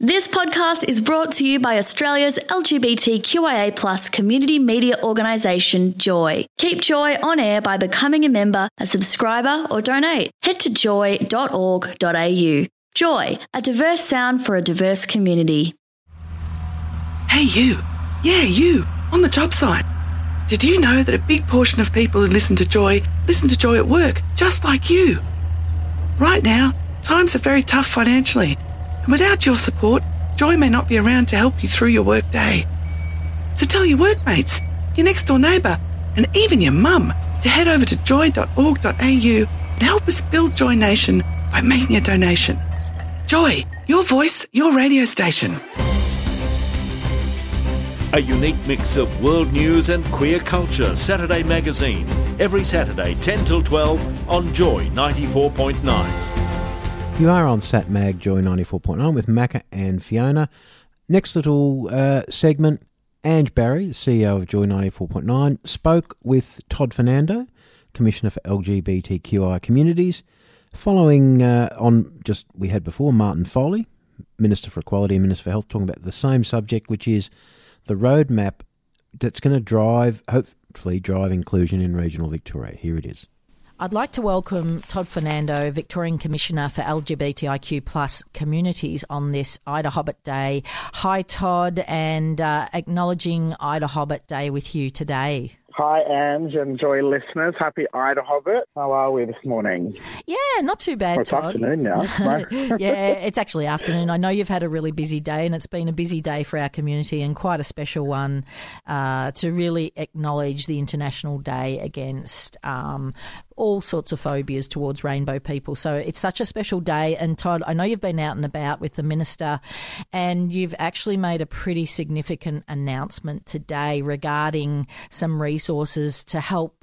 This podcast is brought to you by Australia's LGBTQIA+ community media organisation, Joy. Keep Joy on air by becoming a member, a subscriber or donate. Head to joy.org.au. Joy, a diverse sound for a diverse community. Hey you! Yeah, you! On the job site. Did you know that a big portion of people who listen to Joy at work, just like you? Right now, times are very tough financially. And without your support, Joy may not be around to help you through your work day. So tell your workmates, your next door neighbour, and even your mum to head over to joy.org.au and help us build Joy Nation by making a donation. Joy, your voice, your radio station. A unique mix of world news and queer culture. Saturday Magazine. Every Saturday, 10 till 12 on Joy 94.9. You are on Sat Mag Joy 94.9 with Macca and Fiona. Next little segment, Ange Barry, the CEO of Joy 94.9, spoke with Todd Fernando, Commissioner for LGBTQI Communities, following we had before Martin Foley, Minister for Equality and Minister for Health, talking about the same subject, which is the roadmap that's going to hopefully drive inclusion in regional Victoria. Here it is. I'd like to welcome Todd Fernando, Victorian Commissioner for LGBTIQ+ communities on this Ida Hobbit Day. Hi, Todd, and acknowledging Ida Hobbit Day with you today. Hi, Ange and Joy listeners. Happy Ida Hobbit. How are we this morning? Yeah, not too bad, Todd. It's afternoon now. Yeah, it's actually afternoon. I know you've had a really busy day, and it's been a busy day for our community and quite a special one to really acknowledge the International Day against all sorts of phobias towards rainbow people. So it's such a special day. And Todd, I know you've been out and about with the Minister, and you've actually made a pretty significant announcement today regarding some resources to help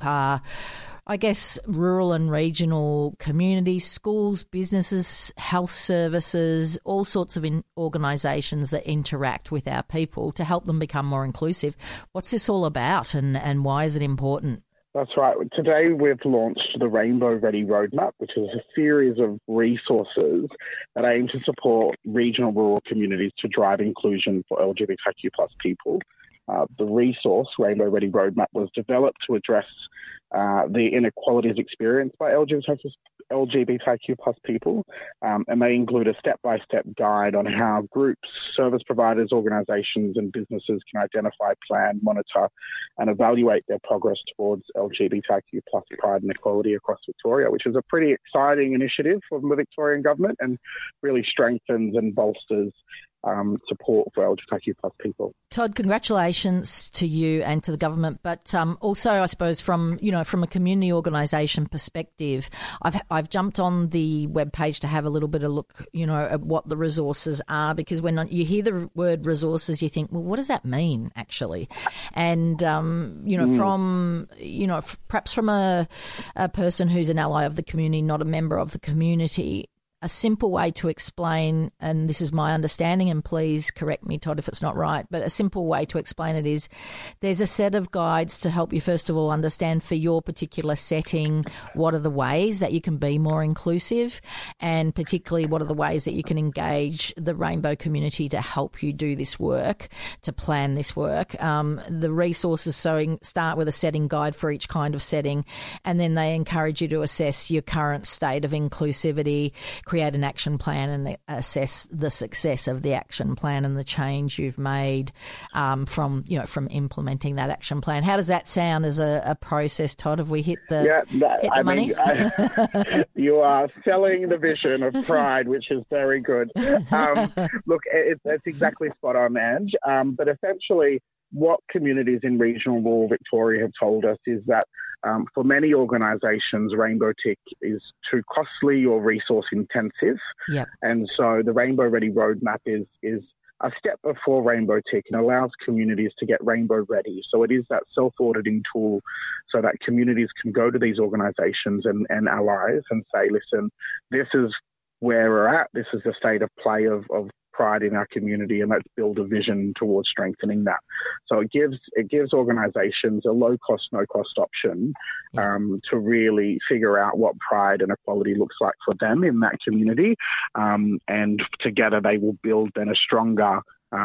rural and regional communities, schools, businesses, health services, all sorts of organisations that interact with our people to help them become more inclusive. What's this all about and why is it important? That's right. Today we've launched the Rainbow Ready Roadmap, which is a series of resources that aim to support regional rural communities to drive inclusion for LGBTQ+ people. The resource, Rainbow Ready Roadmap, was developed to address the inequalities experienced by LGBTQ+ people, and they include a step-by-step guide on how groups, service providers, organisations and businesses can identify, plan, monitor and evaluate their progress towards LGBTQ+ pride and equality across Victoria, which is a pretty exciting initiative from the Victorian Government and really strengthens and bolsters support for LGBTQ+ people. Todd, congratulations to you and to the government, but also, I suppose, from a community organisation perspective, I've jumped on the webpage to have a little bit of look, at what the resources are, because when you hear the word resources, you think, well, what does that mean actually? And perhaps from a person who's an ally of the community, not a member of the community. A simple way to explain, and this is my understanding, and please correct me, Todd, if it's not right, but a simple way to explain it is there's a set of guides to help you, first of all, understand for your particular setting what are the ways that you can be more inclusive, and particularly what are the ways that you can engage the rainbow community to help you do this work, to plan this work. The resources start with a setting guide for each kind of setting, and then they encourage you to assess your current state of inclusivity, create an action plan and assess the success of the action plan and the change you've made from implementing that action plan. How does that sound as a process, Todd? Have we hit the money? You are selling the vision of pride, which is very good. Look, it's exactly spot on, Ange. But essentially, what communities in regional rural Victoria have told us is that for many organisations, Rainbow Tick is too costly or resource intensive. Yep. And so the Rainbow Ready Roadmap is a step before Rainbow Tick and allows communities to get Rainbow Ready. So it is that self-auditing tool so that communities can go to these organisations and allies and say, listen, this is where we're at. This is the state of play of pride in our community, and let's build a vision towards strengthening that. So it gives organisations a low-cost, no-cost option to really figure out what pride and equality looks like for them in that community, and together they will build then a stronger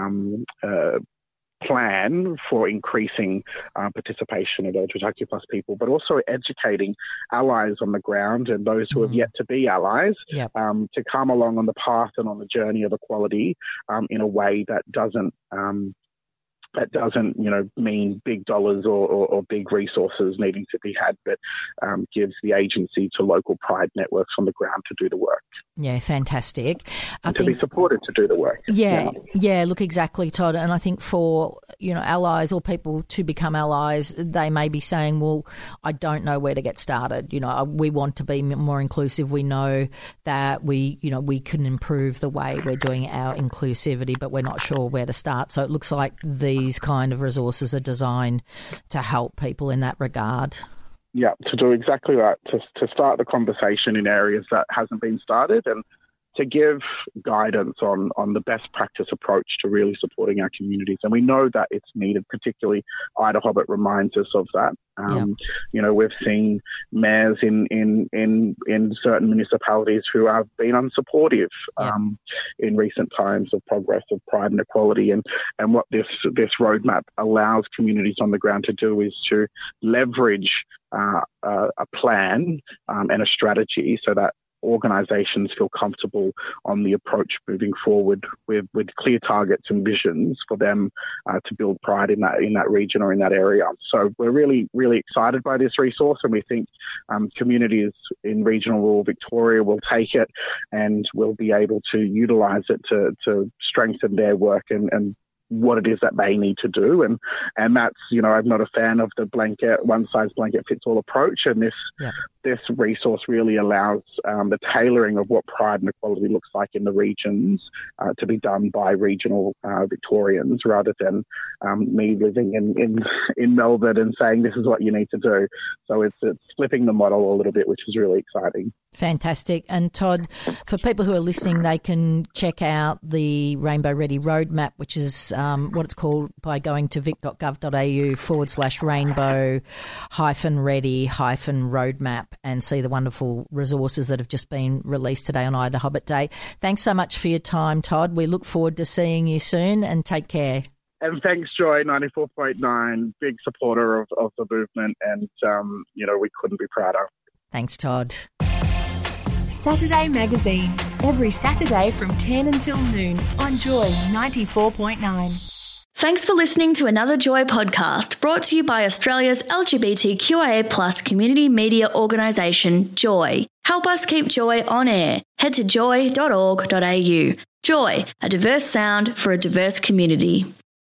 plan for increasing participation of LGBTQ+ people, but also educating allies on the ground and those who have yet to be allies to come along on the path and on the journey of equality in a way that doesn't mean big dollars or big resources needing to be had, but gives the agency to local pride networks on the ground to do the work. Yeah, fantastic. To be supported to do the work. Yeah, look, exactly, Todd. And I think for, allies or people to become allies, they may be saying, well, I don't know where to get started. We want to be more inclusive. We know that we can improve the way we're doing our inclusivity, but we're not sure where to start. So it looks like these kind of resources are designed to help people in that regard. Yeah, to do exactly that, to start the conversation in areas that hasn't been started, and to give guidance on the best practice approach to really supporting our communities. And we know that it's needed, particularly Ida Hobbit reminds us of that. We've seen mayors in certain municipalities who have been unsupportive in recent times of progress of pride and equality. And what this roadmap allows communities on the ground to do is to leverage a plan and a strategy so that organisations feel comfortable on the approach moving forward with clear targets and visions for them to build pride in that region or in that area. So we're really, really excited by this resource, and we think communities in regional rural Victoria will take it and will be able to utilise it to strengthen their work and what it is that they need to do. And that's, I'm not a fan of the one-size-blanket-fits-all approach, and this resource really allows the tailoring of what pride and equality looks like in the regions to be done by regional Victorians, rather than me living in Melbourne and saying this is what you need to do. So it's flipping the model a little bit, which is really exciting. Fantastic. And Todd, for people who are listening, they can check out the Rainbow Ready Roadmap, which is what it's called, by going to vic.gov.au/rainbow-ready-roadmap and see the wonderful resources that have just been released today on Ida Hobbit Day. Thanks so much for your time, Todd. We look forward to seeing you soon, and take care. And thanks, Joy. 94.9, big supporter of the movement, and, we couldn't be prouder. Thanks, Todd. Saturday Magazine, every Saturday from 10 until noon on Joy 94.9. Thanks for listening to another Joy podcast, brought to you by Australia's LGBTQIA+ community media organisation, Joy. Help us keep Joy on air. Head to joy.org.au. Joy, a diverse sound for a diverse community.